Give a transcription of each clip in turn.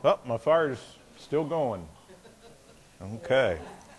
Oh, my fire's still going. Okay.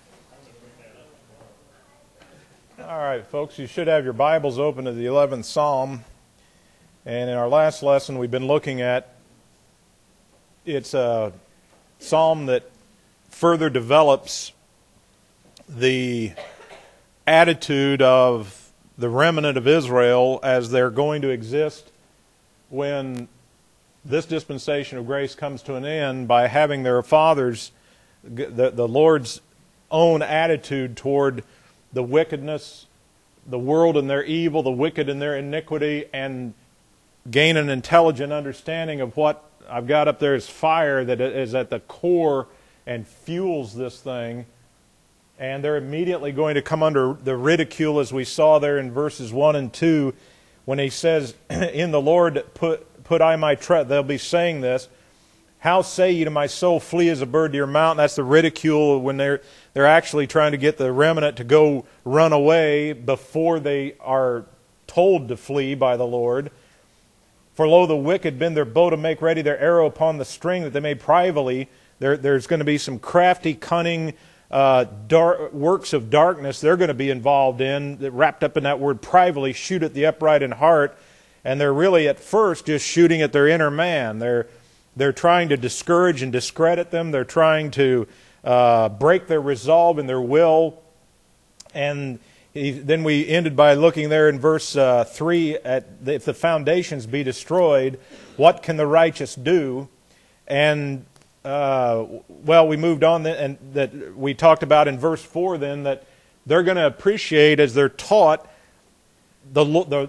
All right, folks, you should have your Bibles open to the 11th Psalm. And in our last lesson, we've been looking at, it's a psalm that further develops the attitude of the remnant of Israel as they're going to exist when this dispensation of grace comes to an end by having their fathers, the Lord's own attitude toward the wickedness, the world and their evil, the wicked and their iniquity, and gain an intelligent understanding of what I've got up there is fire that is at the core and fuels this thing. And they're immediately going to come under the ridicule, as we saw there in verses 1 and 2, when he says, in the Lord put I my trust. They'll be saying this. How say ye to my soul, flee as a bird to your mountain? That's the ridicule when they're actually trying to get the remnant to go run away before they are told to flee by the Lord. For lo, the wicked bend their bow to make ready their arrow upon the string that they may privily. There's going to be some crafty, cunning works of darkness they're going to be involved in, wrapped up in that word privily, shoot at the upright in heart. And they're really at first just shooting at their inner man. They're trying to discourage and discredit them. They're trying to break their resolve and their will. And then we ended by looking there in verse 3 at if the foundations be destroyed, what can the righteous do? And we moved on and that we talked about in verse 4 then that they're going to appreciate as they're taught the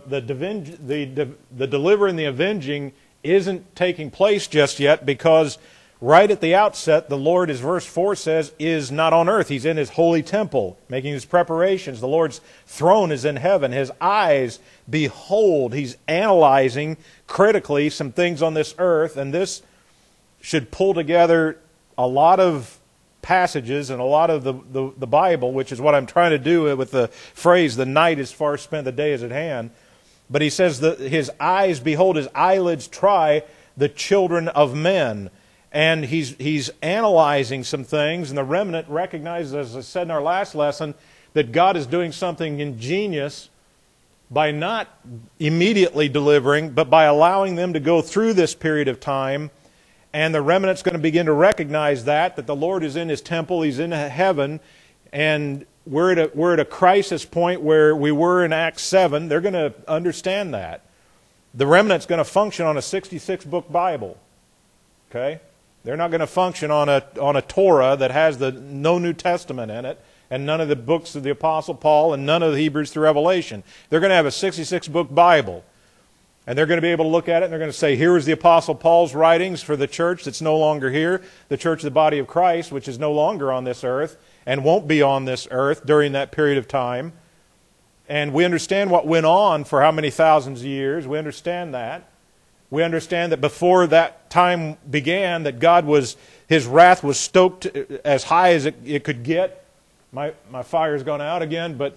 deliver and the avenging isn't taking place just yet, because right at the outset, the Lord, as verse 4 says, is not on earth. He's in His holy temple, making His preparations. The Lord's throne is in heaven. His eyes behold. He's analyzing critically some things on this earth, and this should pull together a lot of passages and a lot of the Bible, which is what I'm trying to do with the phrase, the night is far spent, the day is at hand. But he says that His eyes behold, His eyelids try the children of men. And he's analyzing some things, and the remnant recognizes, as I said in our last lesson, that God is doing something ingenious by not immediately delivering, but by allowing them to go through this period of time. And the remnant's going to begin to recognize that the Lord is in His temple, He's in heaven, and we're at a crisis point where we were in Acts 7. They're going to understand that. The remnant's going to function on a 66-book Bible. Okay? They're not going to function on a Torah that has no New Testament in it, and none of the books of the Apostle Paul, and none of the Hebrews through Revelation. They're going to have a 66-book Bible. And they're going to be able to look at it and they're going to say, here is the Apostle Paul's writings for the church that's no longer here, the church of the body of Christ, which is no longer on this earth and won't be on this earth during that period of time. And we understand what went on for how many thousands of years. We understand that. We understand that before that time began, that His wrath was stoked as high as it could get. My fire's gone out again, but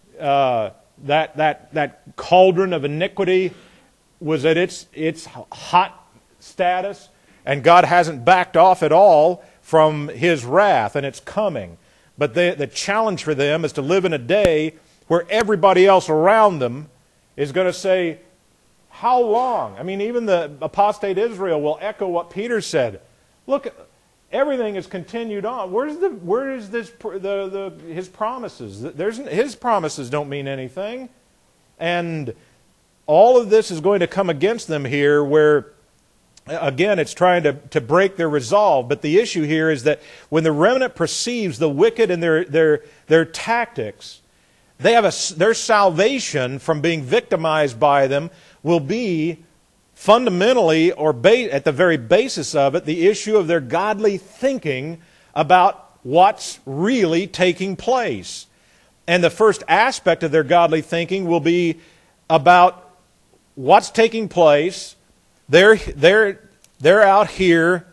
that cauldron of iniquity was at its hot status, and God hasn't backed off at all from His wrath, and it's coming. But the challenge for them is to live in a day where everybody else around them is going to say, how long? I mean, even the apostate Israel will echo what Peter said. Look, everything has continued on. Where is His promises? His promises don't mean anything. And all of this is going to come against them here where, again, it's trying to break their resolve. But the issue here is that when the remnant perceives the wicked and their tactics, their salvation from being victimized by them will be fundamentally, or at the very basis of it, the issue of their godly thinking about what's really taking place. And the first aspect of their godly thinking will be about what's taking place. They're out here,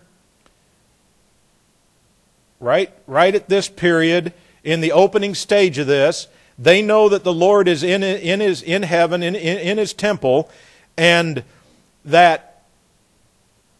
right at this period, in the opening stage of this. They know that the Lord is in heaven, in His temple, and that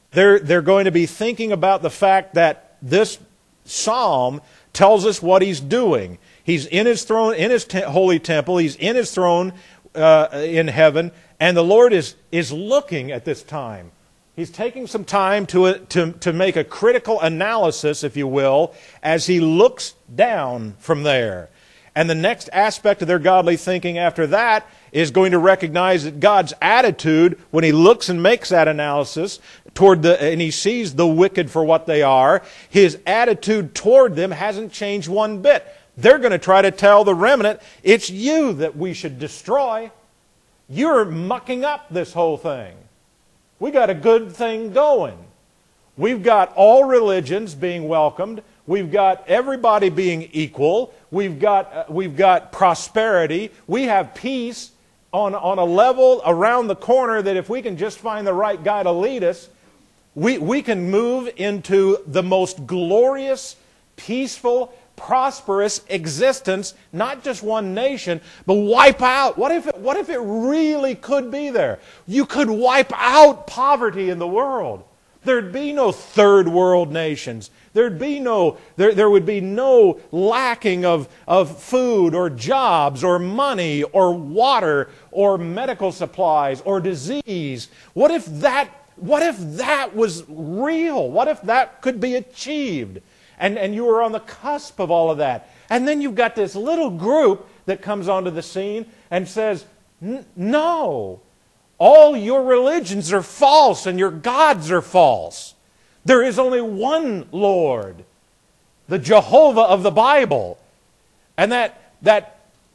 They're going to be thinking about the fact that this psalm tells us what He's doing. He's in His throne, in His holy temple. He's in His throne in heaven. And the Lord is looking at this time. He's taking some time to make a critical analysis, if you will, as He looks down from there. And the next aspect of their godly thinking after that is going to recognize that God's attitude, when He looks and makes that analysis, and He sees the wicked for what they are, His attitude toward them hasn't changed one bit. They're going to try to tell the remnant, it's you that we should destroy. You're mucking up this whole thing. We got a good thing going. We've got all religions being welcomed. We've got everybody being equal. We've got prosperity. We have peace on a level around the corner that if we can just find the right guy to lead us, we can move into the most glorious, peaceful, prosperous existence, not just one nation, but wipe out. What if it really could be there? You could wipe out poverty in the world. There'd be no third world nations. There would be no lacking of food or jobs or money or water or medical supplies or disease. What if that was real? What if that could be achieved? And you were on the cusp of all of that. And then you've got this little group that comes onto the scene and says, no, all your religions are false and your gods are false. There is only one Lord, the Jehovah of the Bible. And that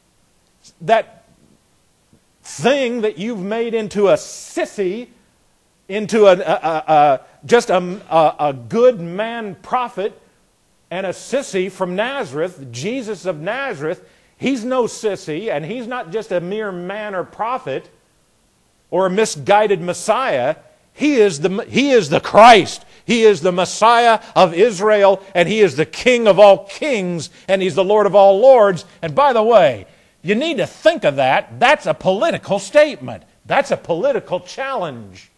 thing that you've made into a sissy, into just a good man prophet, and a sissy from Nazareth, Jesus of Nazareth, He's no sissy, and He's not just a mere man or prophet or a misguided Messiah. He is the Christ. He is the Messiah of Israel, and He is the King of all kings, and He's the Lord of all lords. And by the way, you need to think of that. That's a political statement. That's a political challenge.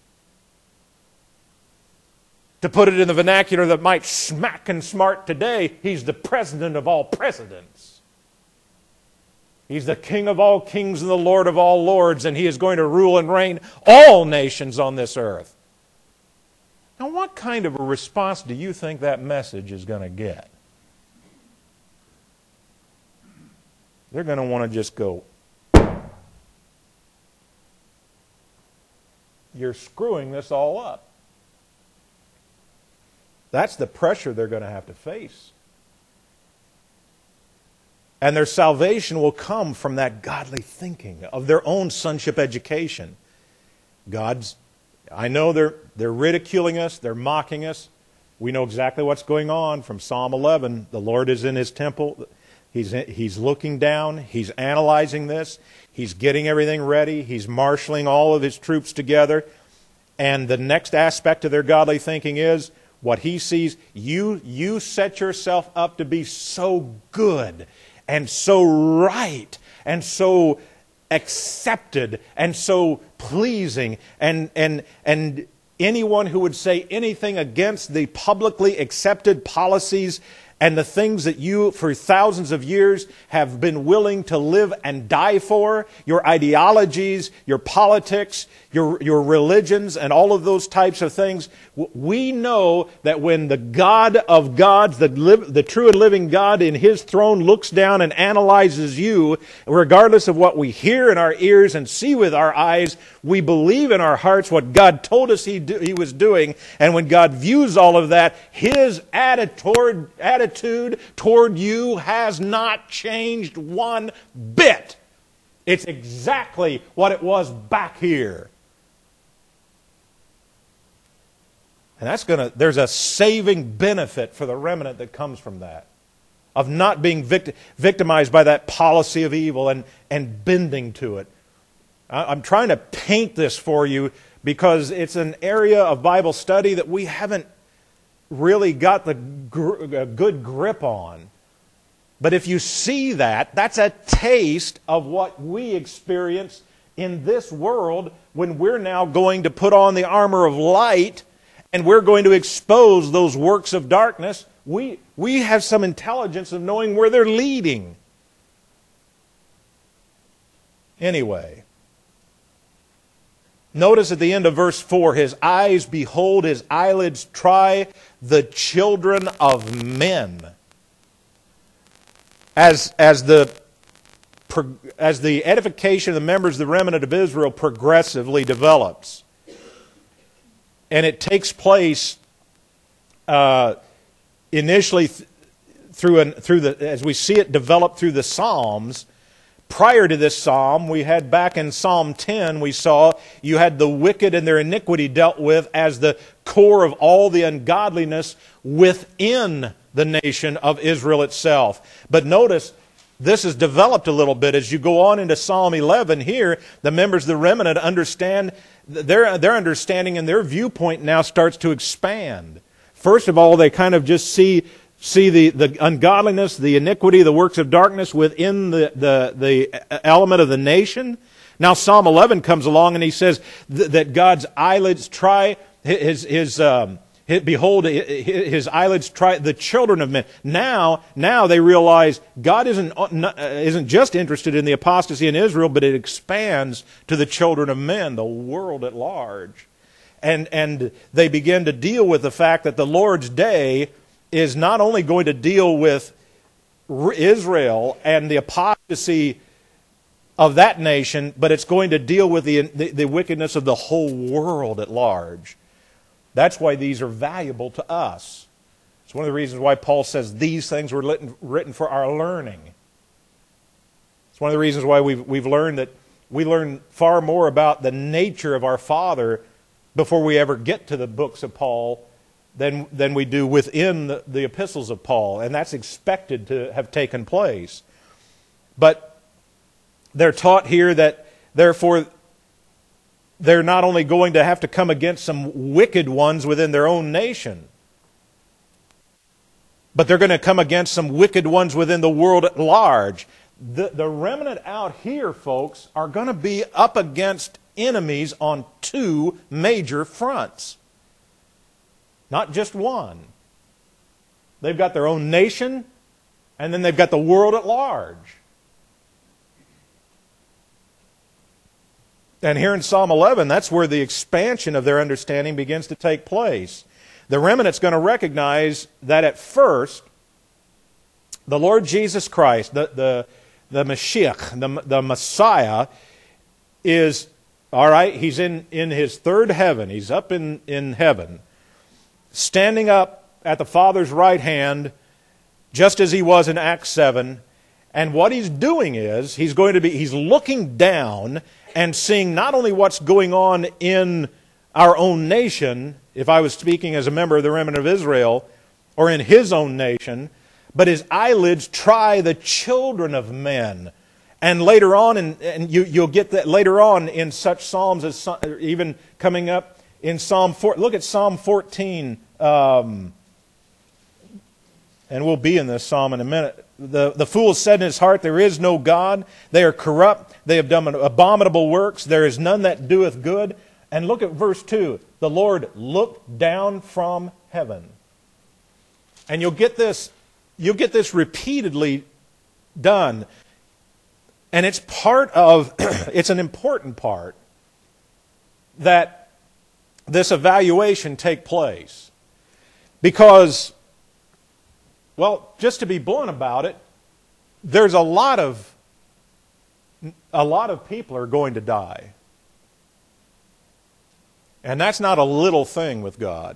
To put it in the vernacular that might smack and smart today, He's the President of all presidents. He's the King of all kings and the Lord of all lords, and He is going to rule and reign all nations on this earth. Now, what kind of a response do you think that message is going to get? They're going to want to just go, you're screwing this all up. That's the pressure they're going to have to face. And their salvation will come from that godly thinking of their own sonship education. I know they're ridiculing us, they're mocking us. We know exactly what's going on from Psalm 11. The Lord is in His temple. He's looking down. He's analyzing this. He's getting everything ready. He's marshaling all of His troops together. And the next aspect of their godly thinking is, what He sees, you set yourself up to be so good and so right and so accepted and so pleasing, and anyone who would say anything against the publicly accepted policies and the things that you, for thousands of years, have been willing to live and die for, your ideologies, your politics, your religions, and all of those types of things, we know that when the God of gods, the true and living God in His throne looks down and analyzes you, regardless of what we hear in our ears and see with our eyes, we believe in our hearts what God told us He was doing, and when God views all of that, His attitude toward you has not changed one bit. It's exactly what it was back here. And there's a saving benefit for the remnant that comes from that, of not being victimized by that policy of evil and bending to it. I'm trying to paint this for you because it's an area of Bible study that we haven't really got the good grip on. But if you see that, that's a taste of what we experience in this world when we're now going to put on the armor of light and we're going to expose those works of darkness. We have some intelligence of knowing where they're leading. Anyway, notice at the end of verse 4, his eyes behold, his eyelids try the children of men. As the edification of the members of the remnant of Israel progressively develops, and it takes place initially as we see it develop through the Psalms. Prior to this psalm, we had back in Psalm 10, we saw you had the wicked and their iniquity dealt with as the core of all the ungodliness within the nation of Israel itself. But notice, this is developed a little bit. As you go on into Psalm 11 here, the members of the remnant understand, their understanding and their viewpoint now starts to expand. First of all, they kind of just see the ungodliness, the iniquity, the works of darkness within the element of the nation. Now Psalm 11 comes along and he says that God's eyelids try behold, his eyelids try the children of men. Now they realize God isn't just interested in the apostasy in Israel, but it expands to the children of men, the world at large. And they begin to deal with the fact that the Lord's day is not only going to deal with Israel and the apostasy of that nation, but it's going to deal with the wickedness of the whole world at large. That's why these are valuable to us. It's one of the reasons why Paul says these things were written for our learning. It's one of the reasons why we've learned that we learn far more about the nature of our Father before we ever get to the books of Paul than we do within the epistles of Paul. And that's expected to have taken place. But they're taught here that, therefore, they're not only going to have to come against some wicked ones within their own nation, but they're going to come against some wicked ones within the world at large. The remnant out here, folks, are going to be up against enemies on two major fronts. Not just one. They've got their own nation, and then they've got the world at large. And here in Psalm 11, that's where the expansion of their understanding begins to take place. The remnant's going to recognize that at first, the Lord Jesus Christ, the Mashiach, the Messiah, is, all right, he's in his third heaven. He's up in heaven, standing up at the Father's right hand, just as he was in Acts 7. And what he's doing is, he's looking down and seeing not only what's going on in our own nation, if I was speaking as a member of the remnant of Israel, or in his own nation, but his eyelids try the children of men. And later on, and you'll get that later on in such psalms as even coming up in Psalm 4. Look at Psalm 14, and we'll be in this psalm in a minute. The fool said in his heart, there is no God. They are corrupt. They have done abominable works. There is none that doeth good. And look at verse 2. The Lord looked down from heaven. And you'll get this repeatedly done. And it's it's an important part that this evaluation take place. Because, well, just to be blunt about it, there's a lot of people are going to die. And that's not a little thing with God.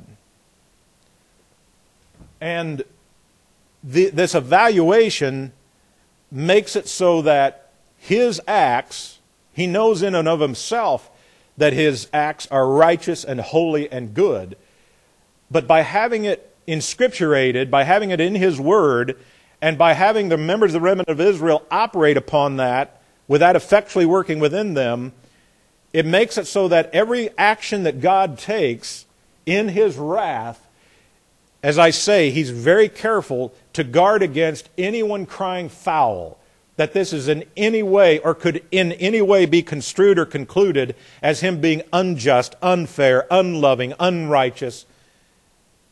And this evaluation makes it so that his acts, he knows in and of himself that his acts are righteous and holy and good. But by having it inscripturated, by having it in his word, and by having the members of the remnant of Israel operate upon that, without effectually working within them, it makes it so that every action that God takes in his wrath, as I say, he's very careful to guard against anyone crying foul, that this is in any way or could in any way be construed or concluded as him being unjust, unfair, unloving, unrighteous,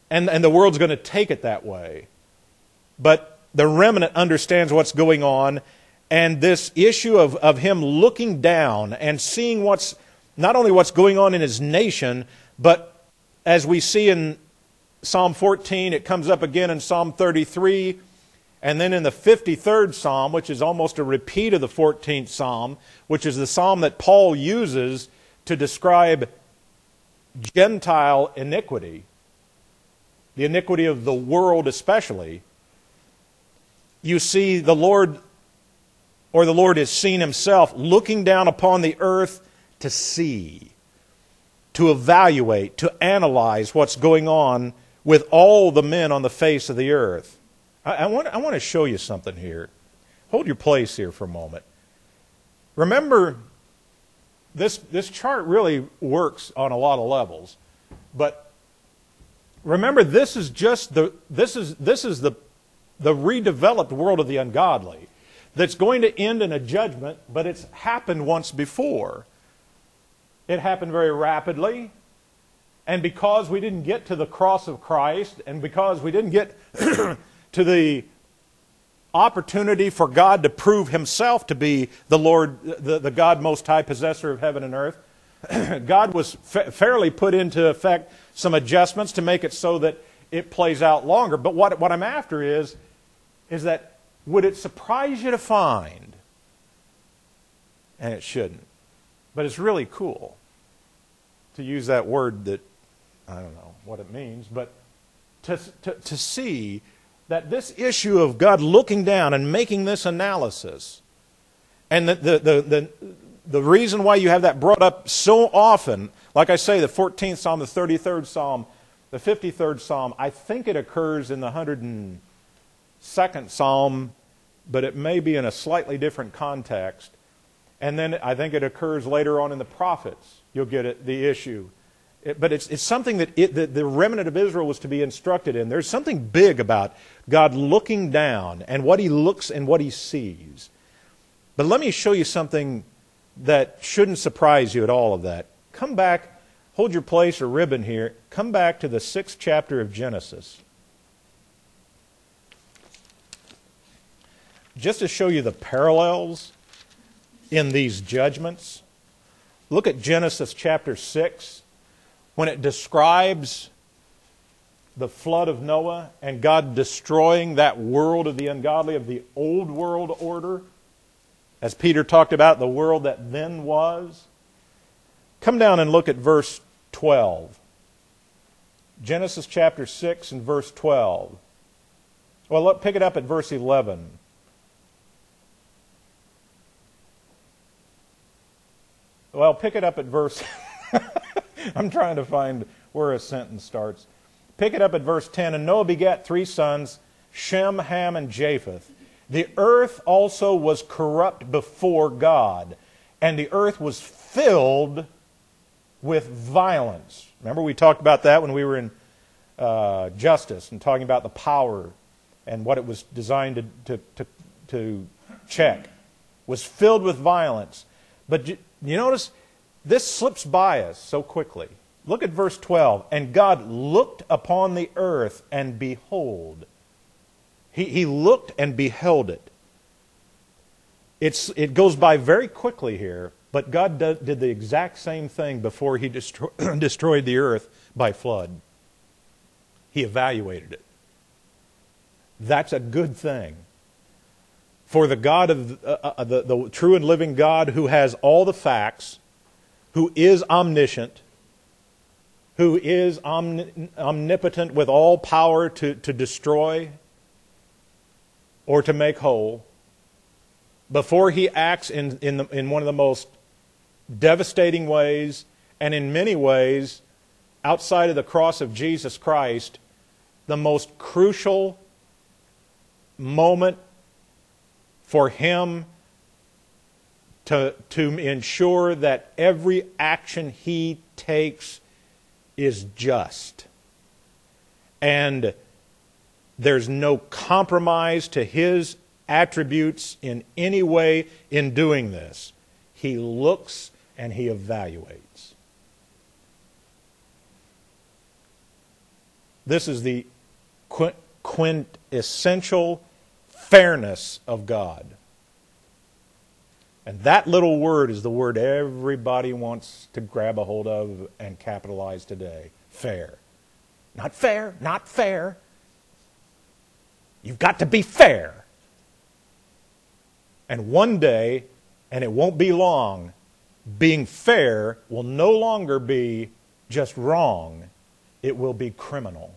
and the world's going to take it that way. But the remnant understands what's going on, and this issue of him looking down and seeing not only what's going on in his nation, but as we see in Psalm 14, it comes up again in Psalm 33, and then in the 53rd Psalm, which is almost a repeat of the 14th Psalm, which is the Psalm that Paul uses to describe Gentile iniquity, the iniquity of the world especially. You see the Lord is seen himself looking down upon the earth to see, to evaluate, to analyze what's going on with all the men on the face of the earth. I want to show you something here. Hold your place here for a moment. Remember, this chart really works on a lot of levels, but remember, this is the redeveloped world of the ungodly that's going to end in a judgment, but it's happened once before. It happened very rapidly, and because we didn't get to the cross of Christ, and because we didn't get to the opportunity for God to prove himself to be the Lord, the God Most High, possessor of heaven and earth, God was fairly put into effect some adjustments to make it so that it plays out longer. But what I'm after is that, would it surprise you to find, and it shouldn't, but it's really cool to use that word that, I don't know what it means, but to see that this issue of God looking down and making this analysis, and the reason why you have that brought up so often, like I say, the 14th Psalm, the 33rd Psalm, the 53rd Psalm, I think it occurs in the 102nd Psalm, but it may be in a slightly different context. And then I think it occurs later on in the prophets. You'll get it, the issue. But it's something that the remnant of Israel was to be instructed in. There's something big about God looking down and what he looks and what he sees. But let me show you something that shouldn't surprise you at all of that. Come back, hold your place or ribbon here. Come back to the 6th chapter of Genesis. Just to show you the parallels in these judgments. Look at Genesis chapter 6. When it describes the flood of Noah and God destroying that world of the ungodly, of the old world order, as Peter talked about, the world that then was. Come down and look at verse 12. Genesis chapter 6 and verse 12. Well, pick it up at verse 11. Well, pick it up at verse... I'm trying to find where a sentence starts. Pick it up at verse 10. And Noah begat 3 sons, Shem, Ham, and Japheth. The earth also was corrupt before God, and the earth was filled with violence. Remember we talked about that when we were in Justice and talking about the power and what it was designed to check. Was filled with violence. But you notice... this slips by us so quickly. Look at verse 12. And God looked upon the earth, and behold. He looked and beheld it. It goes by very quickly here, but God did the exact same thing before he destroyed the earth by flood. He evaluated it. That's a good thing. For the God of the true and living God, who has all the facts, who is omniscient, who is omnipotent with all power to destroy or to make whole, before he acts in one of the most devastating ways, and in many ways, outside of the cross of Jesus Christ, the most crucial moment for him to ensure that every action he takes is just. And there's no compromise to his attributes in any way in doing this. He looks and he evaluates. This is the quintessential fairness of God. And that little word is the word everybody wants to grab a hold of and capitalize today. Fair. Not fair, not fair. You've got to be fair. And one day, and it won't be long, being fair will no longer be just wrong. It will be criminal.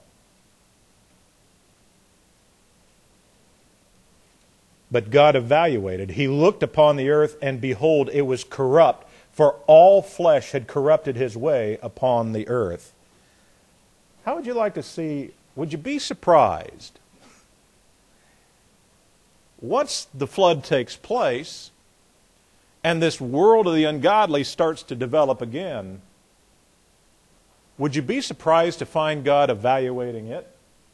But God evaluated. He looked upon the earth, and behold, it was corrupt, for all flesh had corrupted his way upon the earth. How would you like to see, would you be surprised? Once the flood takes place, and this world of the ungodly starts to develop again, would you be surprised to find God evaluating it?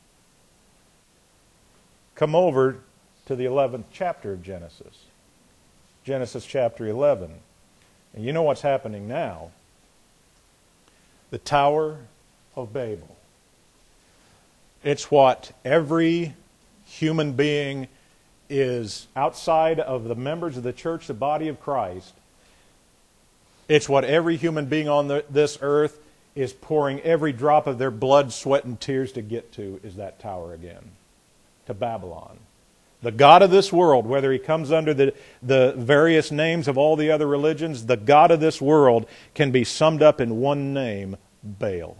Come over to the 11th chapter of Genesis. Genesis chapter 11. And you know what's happening now. The Tower of Babel. It's what every human being is outside of the members of the church, the body of Christ. It's what every human being on this earth is pouring every drop of their blood, sweat, and tears to get to, is that tower again, to Babylon. The God of this world, whether he comes under the various names of all the other religions, the God of this world can be summed up in one name, Baal.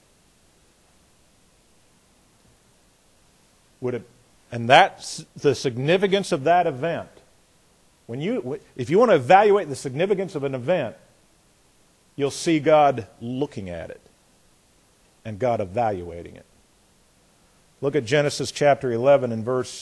And that's the significance of that event. If you want to evaluate the significance of an event, you'll see God looking at it and God evaluating it. Look at Genesis chapter 11 and verse...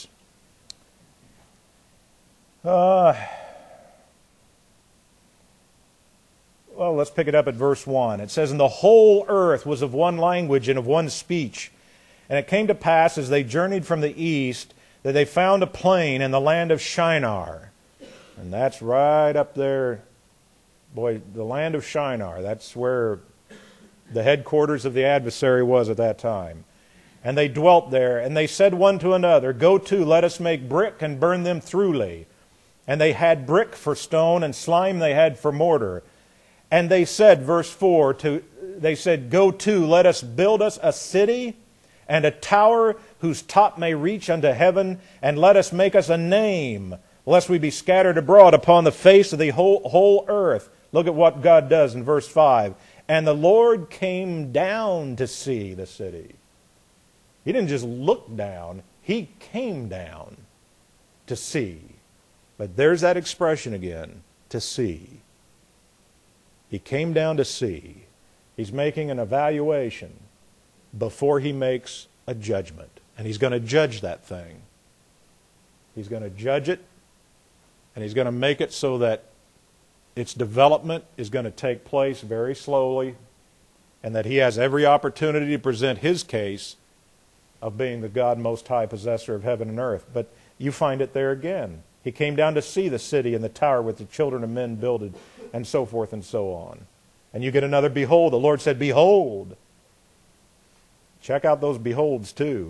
let's pick it up at verse 1. It says, "And the whole earth was of one language and of one speech. And it came to pass, as they journeyed from the east, that they found a plain in the land of Shinar." And that's right up there. Boy, the land of Shinar. That's where the headquarters of the adversary was at that time. "And they dwelt there. And they said one to another, Go to, let us make brick and burn them throughly. And they had brick for stone, and slime they had for mortar. And they said," verse 4, they said, "Go to, let us build us a city, and a tower whose top may reach unto heaven, and let us make us a name, lest we be scattered abroad upon the face of the whole earth." Look at what God does in verse 5. "And the Lord came down to see the city." He didn't just look down, he came down to see. But there's that expression again, to see. He came down to see. He's making an evaluation before he makes a judgment. And he's going to judge that thing. He's going to judge it, and he's going to make it so that its development is going to take place very slowly, and that he has every opportunity to present his case of being the God Most High, possessor of heaven and earth. But you find it there again. He came down to see the city and the tower which the children of men builded, and so forth and so on. And you get another behold. The Lord said, "Behold." Check out those beholds too.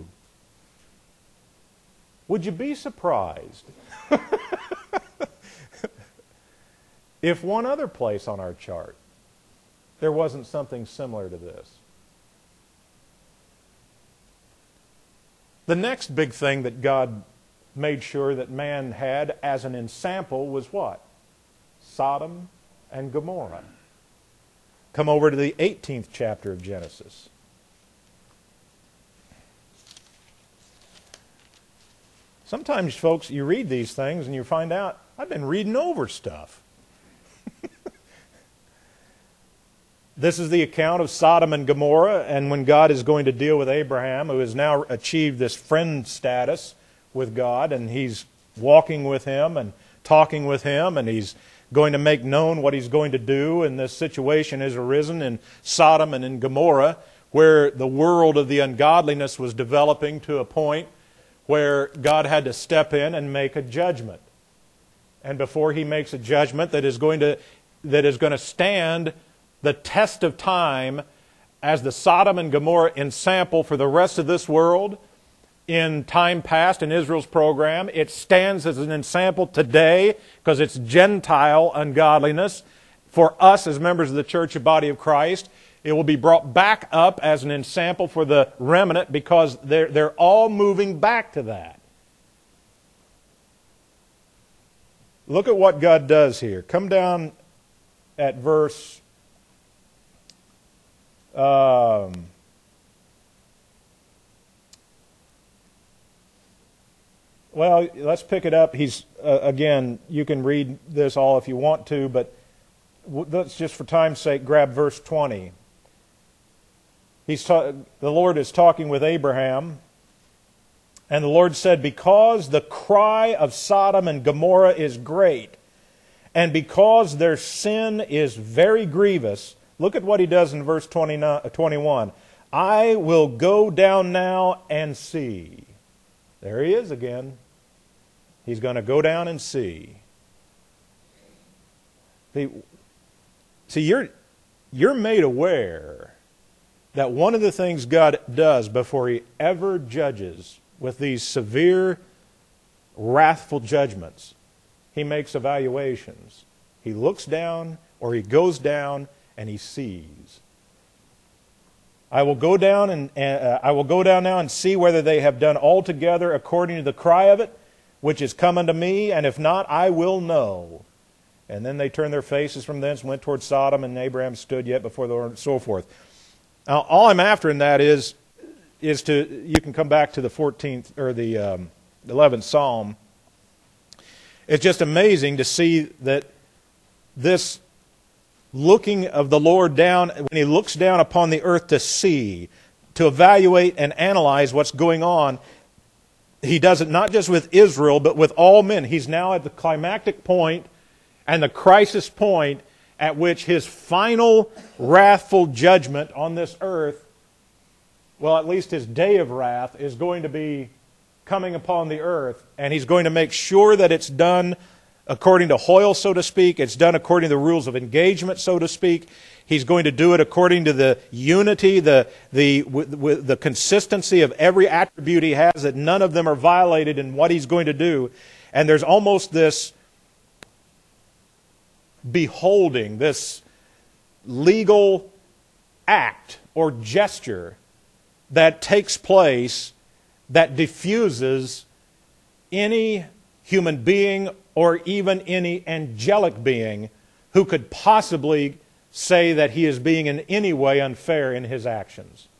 Would you be surprised if one other place on our chart there wasn't something similar to this? The next big thing that God made sure that man had as an ensample was what? Sodom and Gomorrah. Come over to the 18th chapter of Genesis. Sometimes, folks, you read these things and you find out, I've been reading over stuff. This is the account of Sodom and Gomorrah, and when God is going to deal with Abraham, who has now achieved this friend status with God, and he's walking with him and talking with him, and he's going to make known what he's going to do, and this situation has arisen in Sodom and in Gomorrah, where the world of the ungodliness was developing to a point where God had to step in and make a judgment. And before he makes a judgment that is going to stand the test of time as the Sodom and Gomorrah ensample for the rest of this world in time past in Israel's program. It stands as an ensample today because it's Gentile ungodliness. For us as members of the church of body of Christ, it will be brought back up as an ensample for the remnant because they're all moving back to that. Look at what God does here. Come down at verse... well, let's pick it up. He's again, you can read this all if you want to, but let's just for time's sake grab verse 20. The Lord is talking with Abraham, and the Lord said, because the cry of Sodom and Gomorrah is great, and because their sin is very grievous, look at what he does in verse 21. I will go down now and see. There he is again. He's going to go down and see. See, you're made aware that one of the things God does before He ever judges with these severe, wrathful judgments, He makes evaluations. He looks down or He goes down and He sees. I will go down now and see whether they have done altogether according to the cry of it, which is come unto me, and if not, I will know. And then they turned their faces from thence and went toward Sodom, and Abraham stood yet before the Lord, and so forth. Now, all I'm after in that is you can come back to the 14th or the 11th Psalm. It's just amazing to see that this looking of the Lord down, when He looks down upon the earth to see, to evaluate and analyze what's going on, He does it not just with Israel, but with all men. He's now at the climactic point and the crisis point at which His final wrathful judgment on this earth, well, at least His day of wrath, is going to be coming upon the earth. And He's going to make sure that it's done according to Hoyle, so to speak. It's done according to the rules of engagement, so to speak. He's going to do it according to the unity, the consistency of every attribute He has, that none of them are violated in what He's going to do. And there's almost this beholding, this legal act or gesture that takes place that diffuses any human being or even any angelic being who could possibly say that he is being in any way unfair in his actions.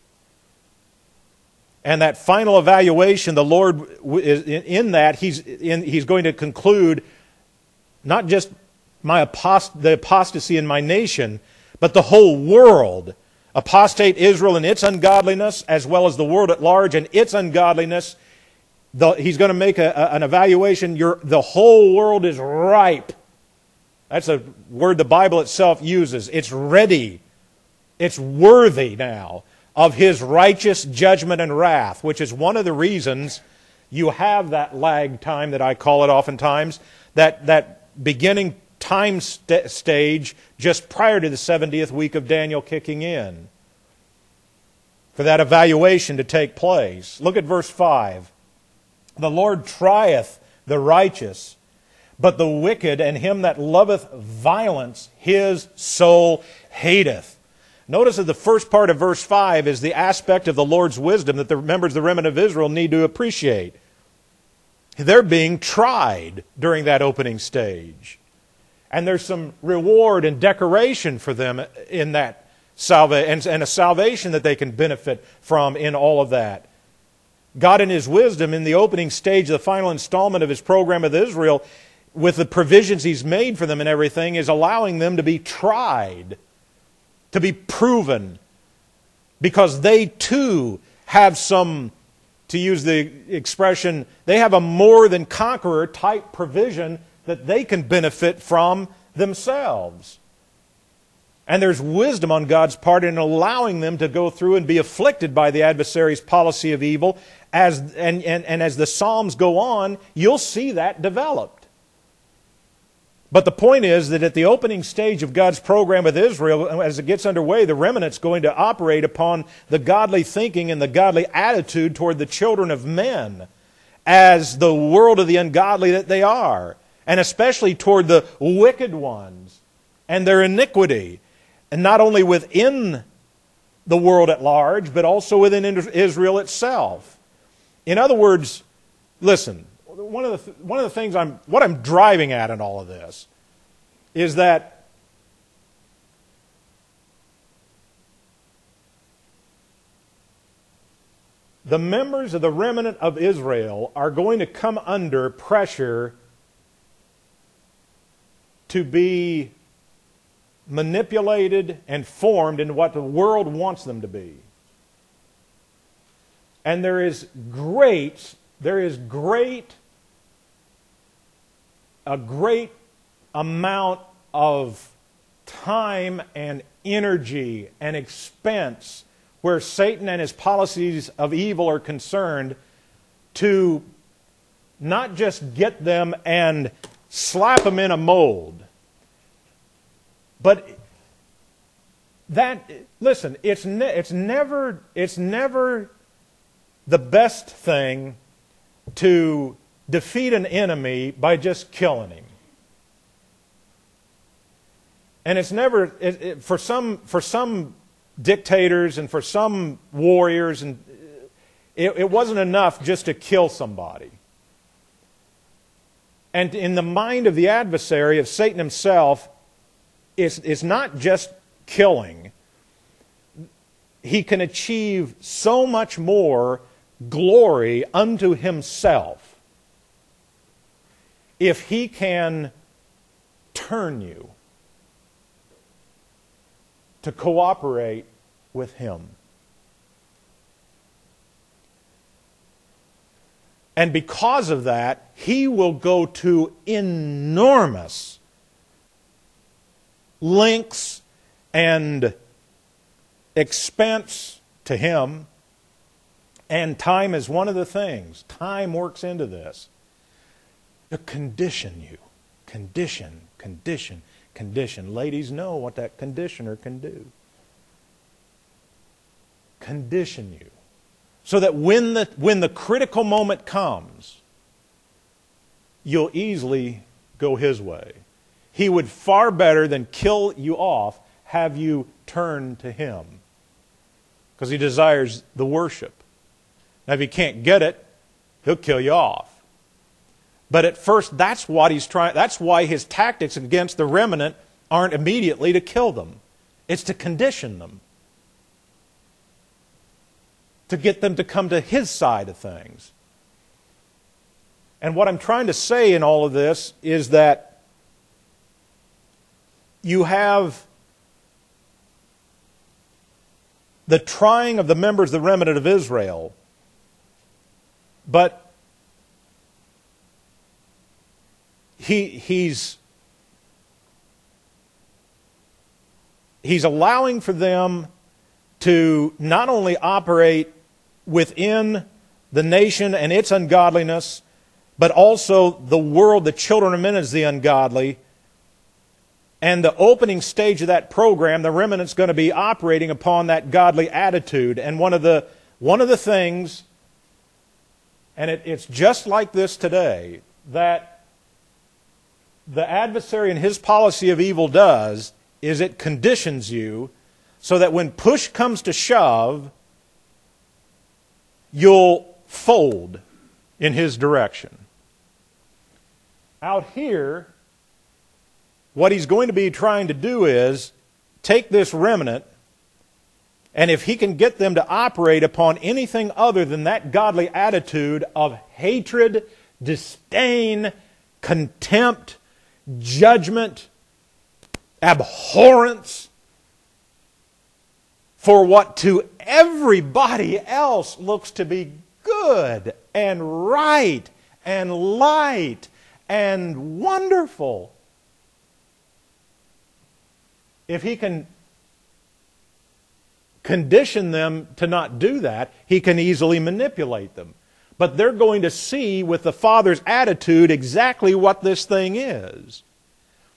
And that final evaluation, the Lord, in that, He's going to conclude not just the apostasy in my nation, but the whole world. Apostate Israel in its ungodliness, as well as the world at large and its ungodliness. He's going to make an evaluation. The whole world is ripe. That's a word the Bible itself uses. It's ready. It's worthy now of His righteous judgment and wrath, which is one of the reasons you have that lag time that I call it oftentimes, that beginning time stage just prior to the 70th week of Daniel kicking in, for that evaluation to take place. Look at verse 5. The Lord trieth the righteous, but the wicked and him that loveth violence, His soul hateth. Notice that the first part of verse 5 is the aspect of the Lord's wisdom that the members of the remnant of Israel need to appreciate. They're being tried during that opening stage. And there's some reward and decoration for them in that salvation, and a salvation that they can benefit from in all of that. God in His wisdom, in the opening stage, the final installment of His program with Israel, with the provisions He's made for them and everything, is allowing them to be tried, to be proven, because they too have some, to use the expression, they have a more than conqueror type provision that they can benefit from themselves. And there's wisdom on God's part in allowing them to go through and be afflicted by the adversary's policy of evil. As the Psalms go on, you'll see that developed. But the point is that at the opening stage of God's program with Israel, as it gets underway, the remnant's going to operate upon the godly thinking and the godly attitude toward the children of men as the world of the ungodly that they are, and especially toward the wicked ones and their iniquity, and not only within the world at large, but also within Israel itself. In other words, listen, one of the things what I'm driving at in all of this is that the members of the remnant of Israel are going to come under pressure to be manipulated and formed into what the world wants them to be. And there is a great amount of time and energy and expense where Satan and his policies of evil are concerned to not just get them and slap them in a mold, but listen, it's never the best thing to defeat an enemy by just killing him. And it's never, for some dictators and for some warriors, and it wasn't enough just to kill somebody. And in the mind of the adversary, of Satan himself, it's not just killing. He can achieve so much more glory unto himself if he can turn you to cooperate with him. And because of that, he will go to enormous lengths and expense to him. And time is one of the things. Time works into this. To condition you. Condition. Ladies know what that conditioner can do. Condition you. So that when the critical moment comes, you'll easily go his way. He would far better than kill you off, have you turn to him. Because he desires the worship. Now if he can't get it, he'll kill you off. But at first, that's what he's trying. That's why his tactics against the remnant aren't immediately to kill them. It's to condition them. To get them to come to his side of things. And what I'm trying to say in all of this is that you have the trying of the members of the remnant of Israel, but He's allowing for them to not only operate within the nation and its ungodliness, but also the world, the children of men is the ungodly. And the opening stage of that program, the remnant's going to be operating upon that godly attitude. And one of the things, and it's just like this today, that the adversary and his policy of evil does is it conditions you so that when push comes to shove, you'll fold in his direction. Out here, what he's going to be trying to do is take this remnant, and if he can get them to operate upon anything other than that godly attitude of hatred, disdain, contempt, judgment, abhorrence for what to everybody else looks to be good and right and light and wonderful. If he can condition them to not do that, he can easily manipulate them. But they're going to see with the Father's attitude exactly what this thing is.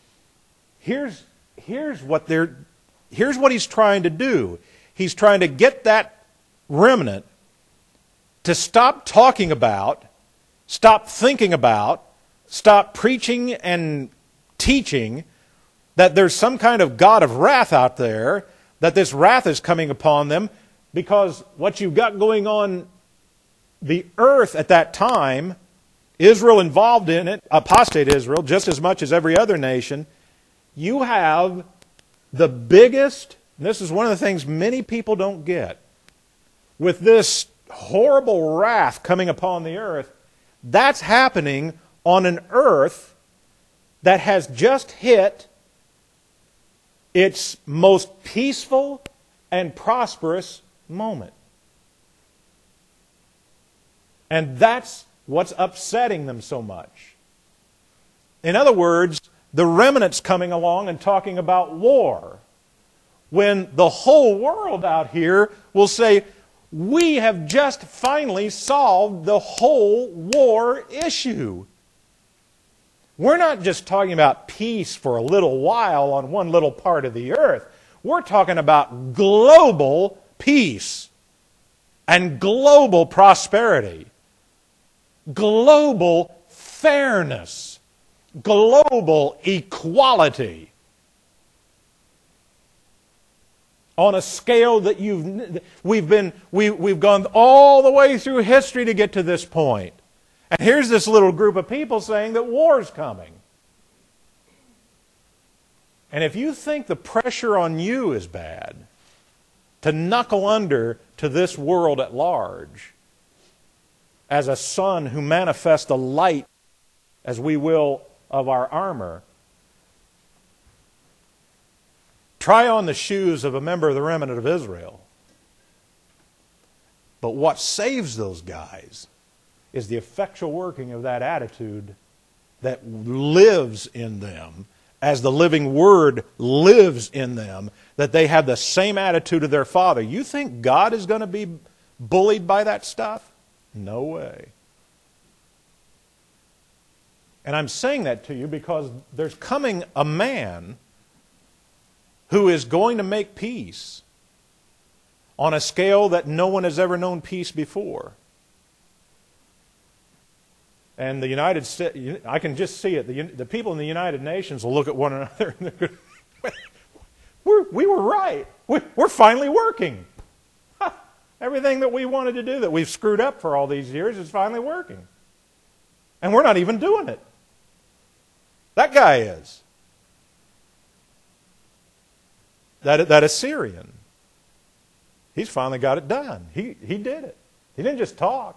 here's what he's trying to do. He's trying to get that remnant to stop talking about, stop thinking about, stop preaching and teaching that there's some kind of God of wrath out there, that this wrath is coming upon them, because what you've got going on the earth at that time, Israel involved in it, apostate Israel, just as much as every other nation, you have the biggest, and this is one of the things many people don't get, with this horrible wrath coming upon the earth, that's happening on an earth that has just hit its most peaceful and prosperous moment. And that's what's upsetting them so much. In other words, the remnant's coming along and talking about war, when the whole world out here will say, we have just finally solved the whole war issue. We're not just talking about peace for a little while on one little part of the earth. We're talking about global peace and global prosperity, global fairness, global equality, on a scale that we've gone all the way through history to get to this point. And here's this little group of people saying that war's coming. And if you think the pressure on you is bad, to knuckle under to this world at large, as a son who manifests the light, as we will, of our armor, try on the shoes of a member of the remnant of Israel. But what saves those guys is the effectual working of that attitude that lives in them, as the living Word lives in them, that they have the same attitude of their Father. You think God is going to be bullied by that stuff? No way. And I'm saying that to you because there's coming a man who is going to make peace on a scale that no one has ever known peace before. And the United States, I can just see it. The people in the United Nations will look at one another and they're going, we were right. We're finally working. Everything that we wanted to do that we've screwed up for all these years is finally working. And we're not even doing it. That guy is. That Assyrian. He's finally got it done. He did it. He didn't just talk.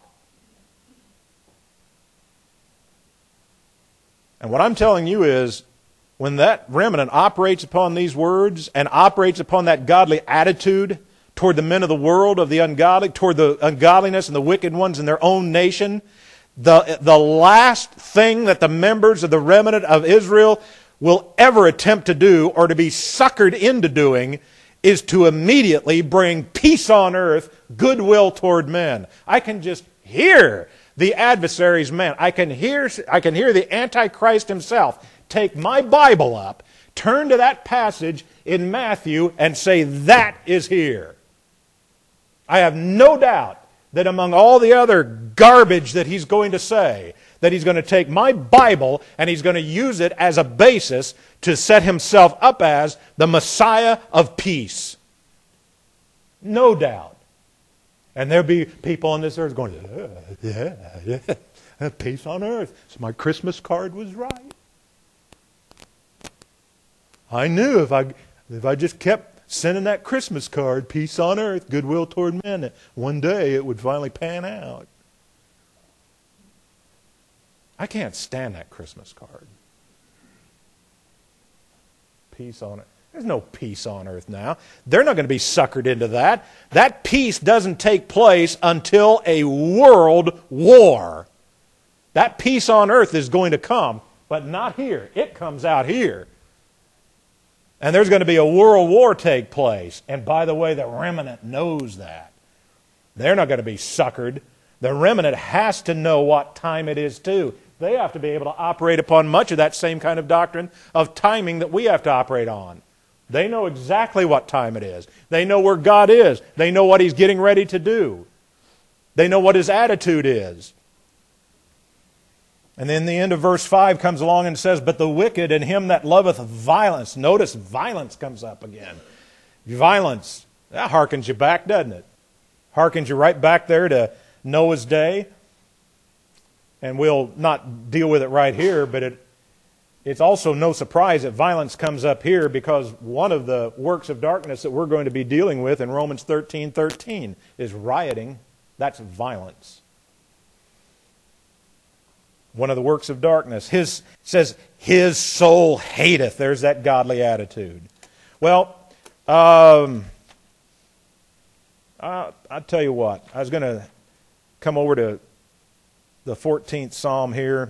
And what I'm telling you is, when that remnant operates upon these words and operates upon that godly attitude toward the men of the world, of the ungodly, toward the ungodliness and the wicked ones in their own nation, the last thing that the members of the remnant of Israel will ever attempt to do, or to be suckered into doing, is to immediately bring peace on earth, goodwill toward men. I can just hear the adversary's men. I can hear the Antichrist himself take my Bible up, turn to that passage in Matthew, and say, that is here. I have no doubt that among all the other garbage that he's going to say, that he's going to take my Bible and he's going to use it as a basis to set himself up as the Messiah of peace. No doubt. And there'll be people on this earth going, yeah, peace on earth. So my Christmas card was right. I knew if I just kept sending that Christmas card, peace on earth, goodwill toward men, that one day it would finally pan out. I can't stand that Christmas card. Peace on it. There's no peace on earth now. They're not going to be suckered into that. That peace doesn't take place until a world war. That peace on earth is going to come, but not here. It comes out here. And there's going to be a world war take place. And by the way, the remnant knows that. They're not going to be suckered. The remnant has to know what time it is too. they have to be able to operate upon much of that same kind of doctrine of timing that we have to operate on. They know exactly what time it is. They know where God is. They know what He's getting ready to do. They know what His attitude is. And then the end of verse 5 comes along and says, "But the wicked and him that loveth violence." Notice violence comes up again. Violence. That harkens you back, doesn't it? Harkens you right back there to Noah's day. And we'll not deal with it right here, but it's also no surprise that violence comes up here, because one of the works of darkness that we're going to be dealing with in Romans 13:13 is rioting. That's violence. One of the works of darkness. Says, his soul hateth. There's that godly attitude. Well, I'll tell you what. I was going to come over to the 14th Psalm here.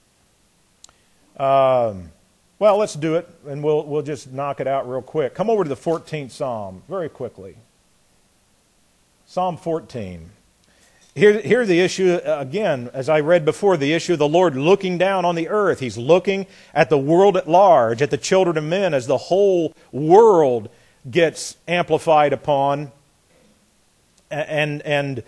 Well, let's do it, and we'll just knock it out real quick. Come over to the 14th Psalm very quickly. Psalm 14. Here the issue, again, as I read before, the issue of the Lord looking down on the earth. He's looking at the world at large, at the children of men, as the whole world gets amplified upon, and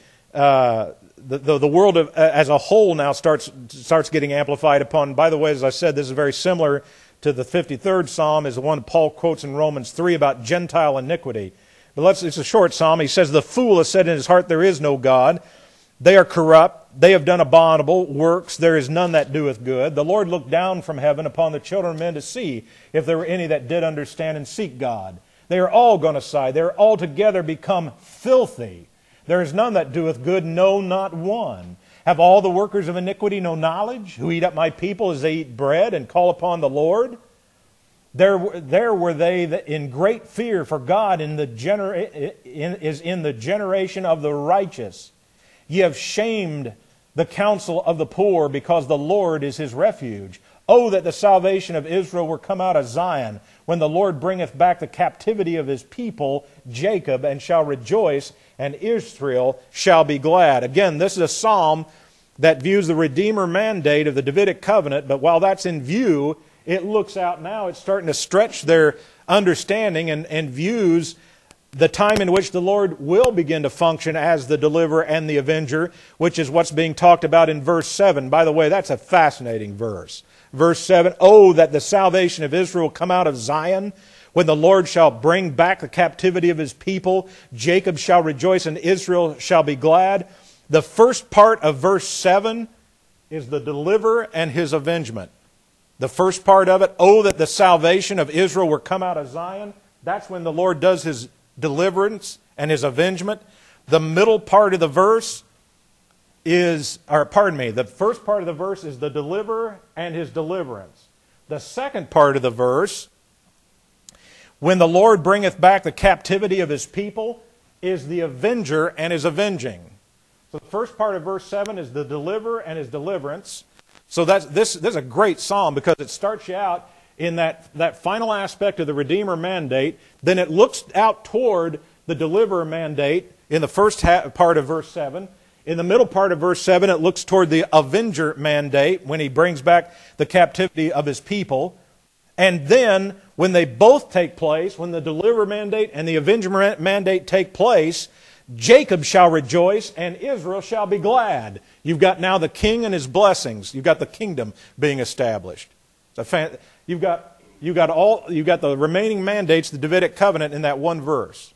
the world as a whole now starts getting amplified upon. By the way, as I said, this is very similar to the 53rd Psalm, is the one Paul quotes in Romans 3 about Gentile iniquity. But it's a short psalm. He says, "The fool has said in his heart, there is no God. They are corrupt. They have done abominable works. There is none that doeth good. The Lord looked down from heaven upon the children of men to see if there were any that did understand and seek God. They are all gone aside. They are altogether become filthy. There is none that doeth good, no, not one. Have all the workers of iniquity no knowledge, who eat up my people as they eat bread and call upon the Lord? There were they that in great fear, for God is in the generation of the righteous. Ye have shamed the counsel of the poor, because the Lord is his refuge. Oh, that the salvation of Israel were come out of Zion, when the Lord bringeth back the captivity of his people, Jacob, and shall rejoice, and Israel shall be glad." Again, this is a psalm that views the Redeemer mandate of the Davidic covenant, but while that's in view, it looks out now, it's starting to stretch their understanding and views the time in which the Lord will begin to function as the deliverer and the avenger, which is what's being talked about in verse 7. By the way, that's a fascinating verse. Verse 7, "Oh, that the salvation of Israel come out of Zion, when the Lord shall bring back the captivity of his people. Jacob shall rejoice and Israel shall be glad." The first part of verse 7 is the deliverer and his avengement. The first part of it, "Oh, that the salvation of Israel were come out of Zion." That's when the Lord does his deliverance and his avengement. The middle part of the verse the first part of the verse is the deliverer and his deliverance. The second part of the verse, "When the Lord bringeth back the captivity of his people," is the avenger and his avenging. So the first part of verse 7 is the deliverer and his deliverance. So this is a great psalm, because it starts you out in that final aspect of the Redeemer mandate. Then it looks out toward the deliverer mandate in the first part of verse 7. In the middle part of verse 7, it looks toward the avenger mandate, when he brings back the captivity of his people. And then, when they both take place, when the deliverer mandate and the avenger mandate take place, Jacob shall rejoice and Israel shall be glad. You've got now the king and his blessings. You've got the kingdom being established. You've got the remaining mandates, the Davidic covenant, in that one verse.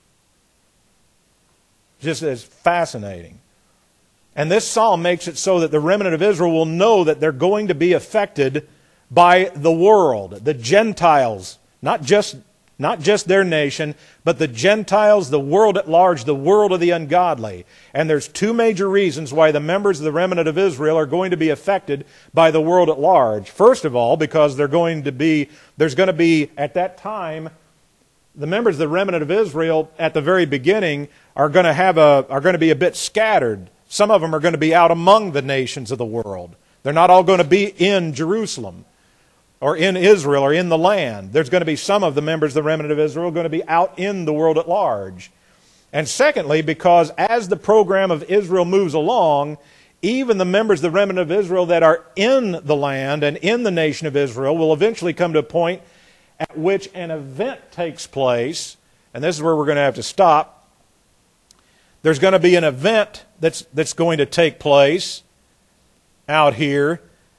Just as fascinating. And this psalm makes it so that the remnant of Israel will know that they're going to be affected by the world, the Gentiles, not just their nation, but the Gentiles, the world at large, the world of the ungodly. And there's two major reasons why the members of the remnant of Israel are going to be affected by the world at large. First of all, because there's going to be at that time, the members of the remnant of Israel at the very beginning are going to be a bit scattered. Some of them are going to be out among the nations of the world. They're not all going to be in Jerusalem or in Israel or in the land. There's going to be some of the members of the remnant of Israel going to be out in the world at large. And secondly, because as the program of Israel moves along, even the members of the remnant of Israel that are in the land and in the nation of Israel will eventually come to a point at which an event takes place, and this is where we're going to have to stop. There's going to be an event that's going to take place out here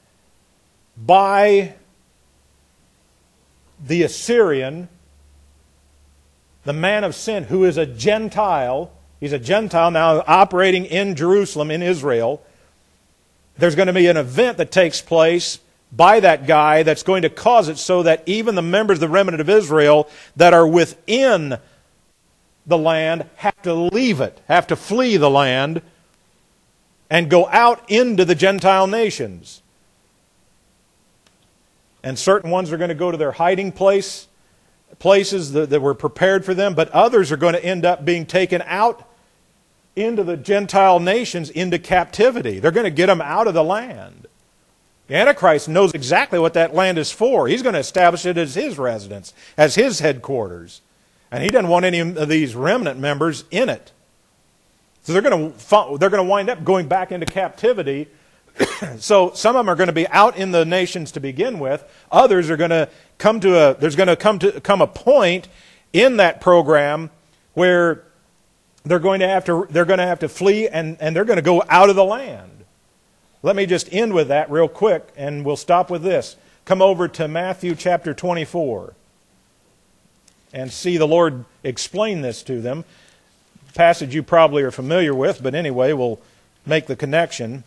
by the Assyrian, the man of sin, who is a Gentile. He's a Gentile now operating in Jerusalem, in Israel. There's going to be an event that takes place by that guy that's going to cause it so that even the members of the remnant of Israel that are within the land have to leave it, have to flee the land and go out into the Gentile nations. And certain ones are going to go to their hiding places that were prepared for them, but others are going to end up being taken out into the Gentile nations, into captivity. They're going to get them out of the land. The Antichrist knows exactly what that land is for. He's going to establish it as his residence, as his headquarters. And he doesn't want any of these remnant members in it. So they're going to wind up going back into captivity. So some of them are going to be out in the nations to begin with. Others are going to there's going to come a point in that program where they're going to have to flee and they're going to go out of the land. Let me just end with that real quick, and we'll stop with this. Come over to Matthew chapter 24 and see the Lord explain this to them. Passage you probably are familiar with, but anyway, we'll make the connection.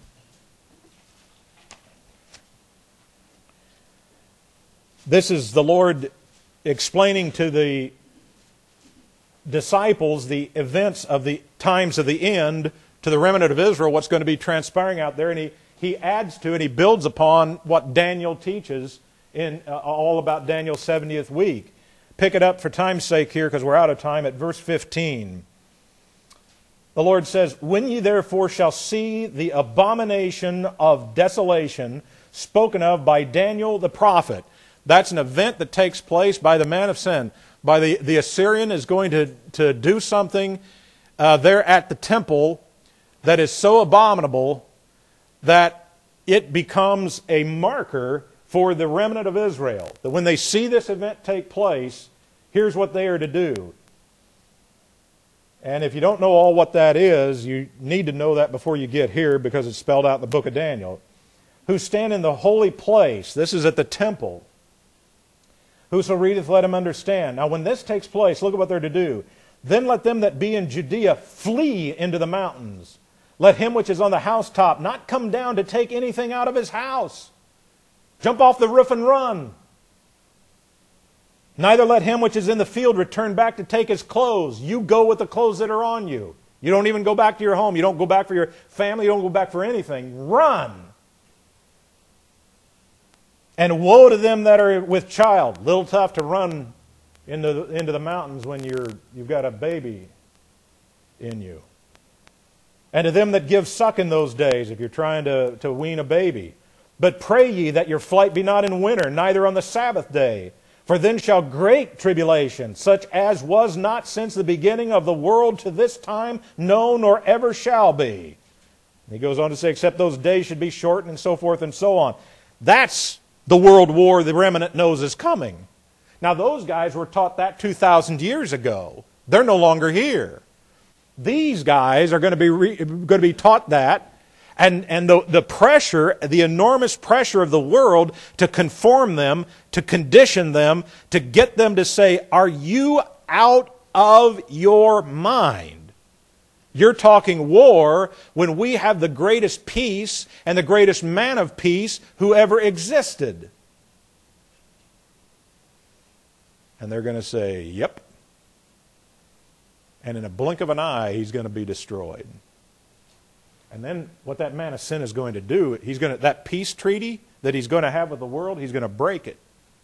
This is the Lord explaining to the disciples the events of the times of the end, to the remnant of Israel, what's going to be transpiring out there, and he adds to it, he builds upon what Daniel teaches in all about Daniel's 70th week. Pick it up for time's sake here, because we're out of time, at verse 15. The Lord says, "When ye therefore shall see the abomination of desolation spoken of by Daniel the prophet." That's an event that takes place by the man of sin. By the Assyrian is going to do something there at the temple that is so abominable that it becomes a marker for the remnant of Israel. That when they see this event take place, here's what they are to do. And if you don't know all what that is, you need to know that before you get here, because it's spelled out in the book of Daniel. "Who stand in the holy place," this is at the temple. "Whoso readeth, let him understand." Now when this takes place, look at what they're to do. "Then let them that be in Judea flee into the mountains. Let him which is on the housetop not come down to take anything out of his house. Jump off the roof and run. Neither let him which is in the field return back to take his clothes." You go with the clothes that are on you. You don't even go back to your home. You don't go back for your family. You don't go back for anything. Run. "And woe to them that are with child." Little tough to run into the mountains when you've got a baby in you. "And to them that give suck in those days," if you're trying to wean a baby. "But pray ye that your flight be not in winter, neither on the Sabbath day. For then shall great tribulation, such as was not since the beginning of the world to this time, no, nor ever shall be." And he goes on to say, "Except those days should be shortened," and so forth and so on. That's the world war the remnant knows is coming. Now those guys were taught that 2,000 years ago. They're no longer here. These guys are going to be taught that, and the pressure, the enormous pressure of the world to conform them, to condition them, to get them to say, "Are you out of your mind? You're talking war when we have the greatest peace and the greatest man of peace who ever existed." And they're going to say, "Yep." And in a blink of an eye, he's going to be destroyed. And then what that man of sin is going to do, that peace treaty that he's going to have with the world, he's going to break it.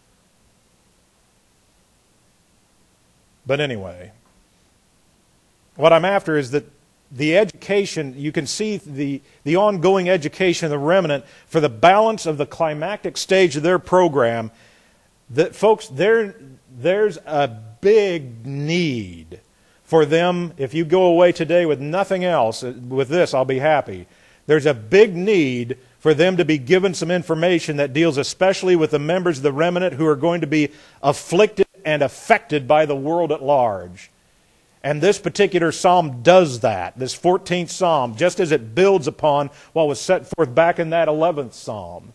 But anyway, what I'm after is that the education, you can see the ongoing education of the remnant for the balance of the climactic stage of their program, that folks, there's a big need for them. If you go away today with nothing else, with this, I'll be happy. There's a big need for them to be given some information that deals especially with the members of the remnant who are going to be afflicted and affected by the world at large. And this particular psalm does that, this 14th psalm, just as it builds upon what was set forth back in that 11th psalm.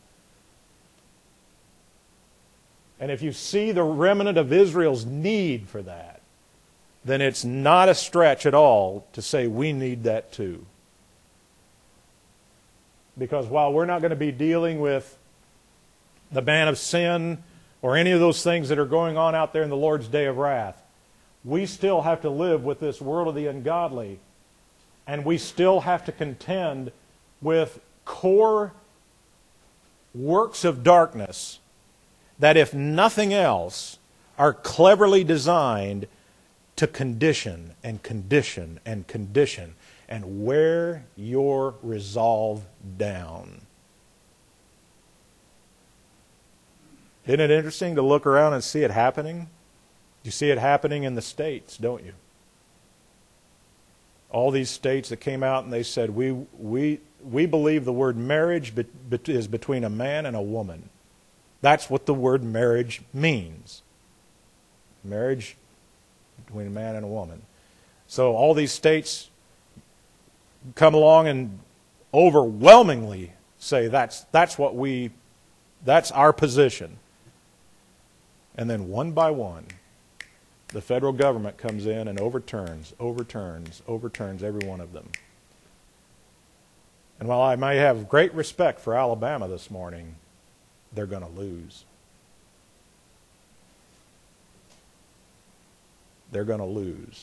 And if you see the remnant of Israel's need for that, then it's not a stretch at all to say we need that too. Because while we're not going to be dealing with the man of sin or any of those things that are going on out there in the Lord's day of wrath, we still have to live with this world of the ungodly, and we still have to contend with core works of darkness that, if nothing else, are cleverly designed to condition and condition and condition and wear your resolve down. Isn't it interesting to look around and see it happening? You see it happening in the states, don't you? All these states that came out and they said, we believe the word marriage is between a man and a woman. That's what the word marriage means. Marriage between a man and a woman. So all these states come along and overwhelmingly say that's our position. And then one by one, the federal government comes in and overturns every one of them. And while I may have great respect for Alabama this morning, they're going to lose. They're going to lose.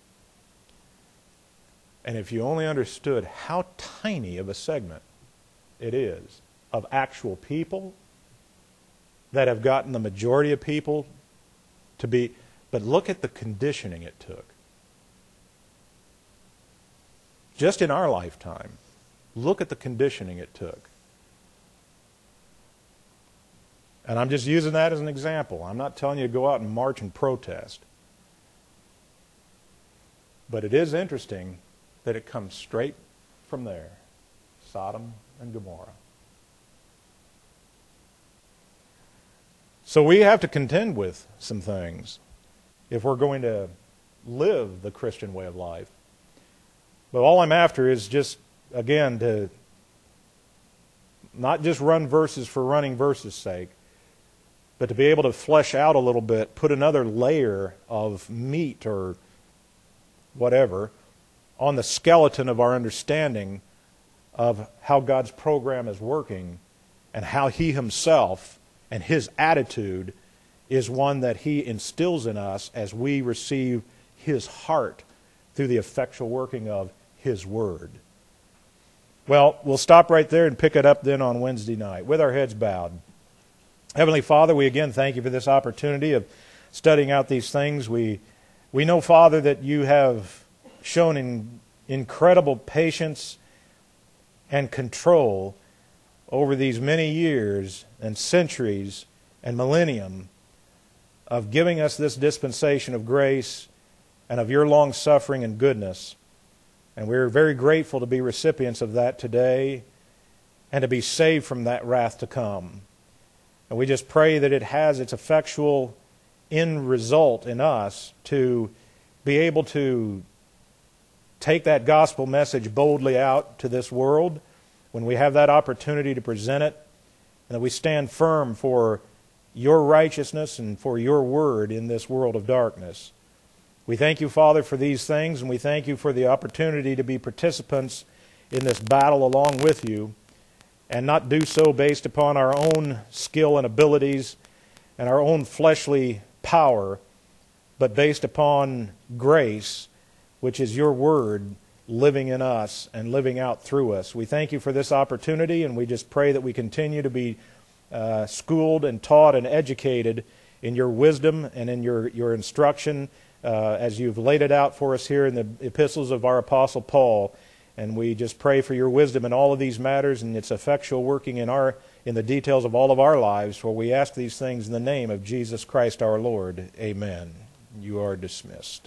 And if you only understood how tiny of a segment it is of actual people that have gotten the majority of people to be... But look at the conditioning it took. Just in our lifetime, look at the conditioning it took. And I'm just using that as an example. I'm not telling you to go out and march and protest. But it is interesting that it comes straight from there. Sodom and Gomorrah. So we have to contend with some things if we're going to live the Christian way of life. But all I'm after is just, again, to not just run verses for running verses' sake, but to be able to flesh out a little bit, put another layer of meat or whatever on the skeleton of our understanding of how God's program is working and how He Himself and His attitude is one that He instills in us as we receive His heart through the effectual working of His Word. Well, we'll stop right there and pick it up then on Wednesday night with our heads bowed. Heavenly Father, we again thank You for this opportunity of studying out these things. We know, Father, that You have shown incredible patience and control over these many years and centuries and millennium of giving us this dispensation of grace and of Your long-suffering and goodness. And we're very grateful to be recipients of that today and to be saved from that wrath to come. And we just pray that it has its effectual end result in us to be able to take that gospel message boldly out to this world when we have that opportunity to present it, and that we stand firm for Your righteousness and for Your word in this world of darkness. We thank You, Father, for these things, and we thank You for the opportunity to be participants in this battle along with You, and not do so based upon our own skill and abilities and our own fleshly power, but based upon grace, which is Your word living in us and living out through us. We thank You for this opportunity, and we just pray that we continue to be schooled and taught and educated in Your wisdom and in your instruction as You've laid it out for us here in the epistles of our Apostle Paul. And we just pray for Your wisdom in all of these matters and its effectual working in the details of all of our lives, for we ask these things in the name of Jesus Christ our Lord. Amen. You are dismissed.